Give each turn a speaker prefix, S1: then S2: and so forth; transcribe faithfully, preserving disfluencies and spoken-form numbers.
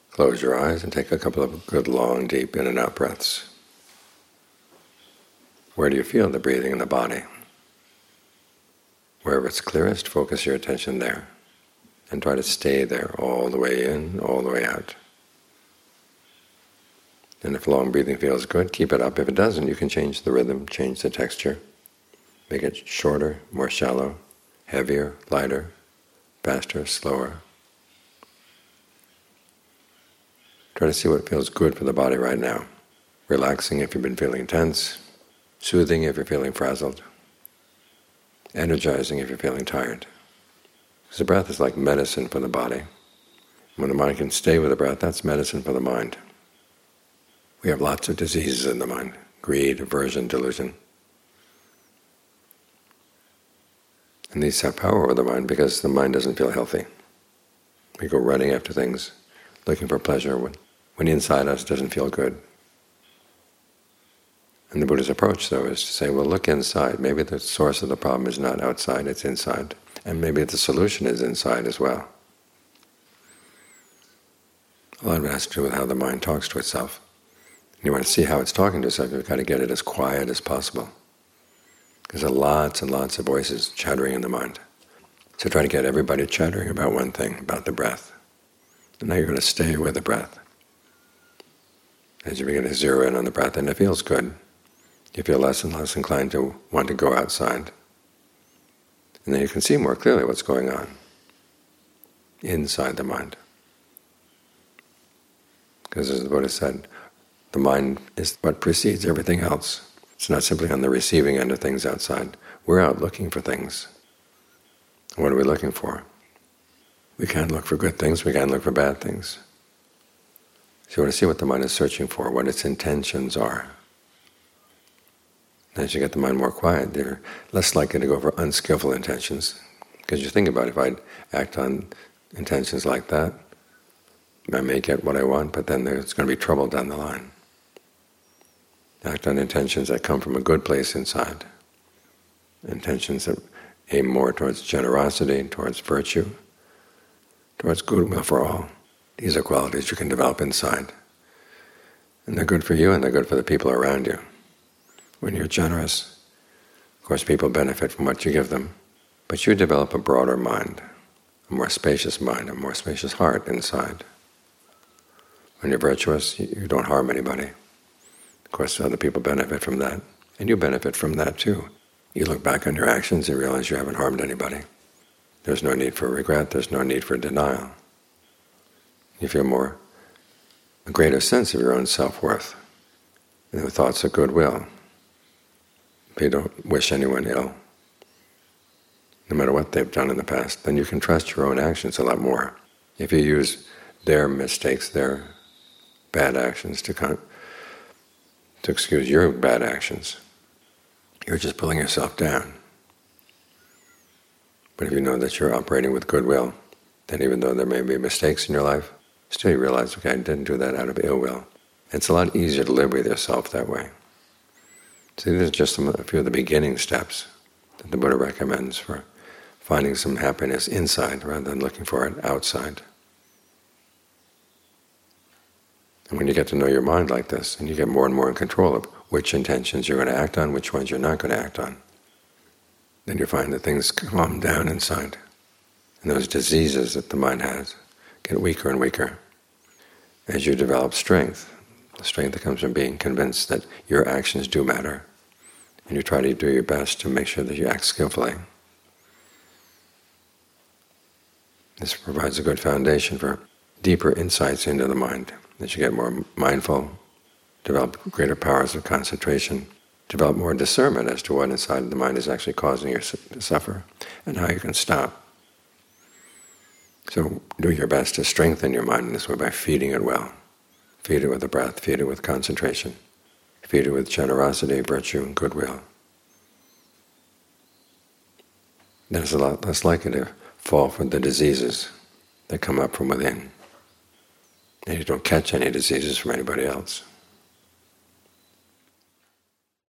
S1: Close your eyes and take a couple of good long, deep in and out breaths. Where do you feel the breathing in the body? Wherever it's clearest, focus your attention there and try to stay there all the way in, all the way out. And if long breathing feels good, keep it up. If it doesn't, you can change the rhythm, change the texture, make it shorter, more shallow, heavier, lighter, faster, slower. Try to see what feels good for the body right now. Relaxing if you've been feeling tense, soothing if you're feeling frazzled, energizing if you're feeling tired. Because the breath is like medicine for the body. When the mind can stay with the breath, that's medicine for the mind. We have lots of diseases in the mind: greed, aversion, delusion. And these have power over the mind because the mind doesn't feel healthy. We go running after things, looking for pleasure when, when inside us doesn't feel good. And the Buddha's approach, though, is to say, well, look inside. Maybe the source of the problem is not outside, it's inside. And maybe the solution is inside as well. A lot of it has to do with how the mind talks to itself. And you want to see how it's talking to itself, you've got to get it as quiet as possible. Because there are lots and lots of voices chattering in the mind. So try to get everybody chattering about one thing, about the breath. And now you're going to stay with the breath. As you begin to zero in on the breath, and it feels good, you feel less and less inclined to want to go outside. And then you can see more clearly what's going on inside the mind. Because as the Buddha said, the mind is what precedes everything else. It's not simply on the receiving end of things outside. We're out looking for things. What are we looking for? We can't look for good things, we can't look for bad things. So you want to see what the mind is searching for, what its intentions are. As you get the mind more quiet, they're less likely to go for unskillful intentions. Because you think about it, if I act on intentions like that, I may get what I want, but then there's going to be trouble down the line. Act on intentions that come from a good place inside. Intentions that aim more towards generosity, towards virtue, towards goodwill for all. These are qualities you can develop inside. And they're good for you and they're good for the people around you. When you're generous, of course people benefit from what you give them, but you develop a broader mind, a more spacious mind, a more spacious heart inside. When you're virtuous, you don't harm anybody. Of course other people benefit from that, and you benefit from that too. You look back on your actions and realize you haven't harmed anybody. There's no need for regret, there's no need for denial. You feel more, a greater sense of your own self-worth, and the thoughts of goodwill. You don't wish anyone ill, no matter what they've done in the past. Then you can trust your own actions a lot more. If you use their mistakes, their bad actions to con- to excuse your bad actions, you're just pulling yourself down. But if you know that you're operating with goodwill, then even though there may be mistakes in your life, still you realize, okay, I didn't do that out of ill will. It's a lot easier to live with yourself that way. So these are just some, a few of the beginning steps that the Buddha recommends for finding some happiness inside rather than looking for it outside. And when you get to know your mind like this, and you get more and more in control of which intentions you're going to act on, which ones you're not going to act on, then you find that things calm down inside. And those diseases that the mind has get weaker and weaker as you develop strength. The strength that comes from being convinced that your actions do matter, and you try to do your best to make sure that you act skillfully. This provides a good foundation for deeper insights into the mind, as you get more mindful, develop greater powers of concentration, develop more discernment as to what inside the mind is actually causing you to suffer, and how you can stop. So do your best to strengthen your mind in this way by feeding it well. Feed it with the breath, feed it with concentration, feed it with generosity, virtue, and goodwill. Then it's a lot less likely to fall for the diseases that come up from within. And you don't catch any diseases from anybody else.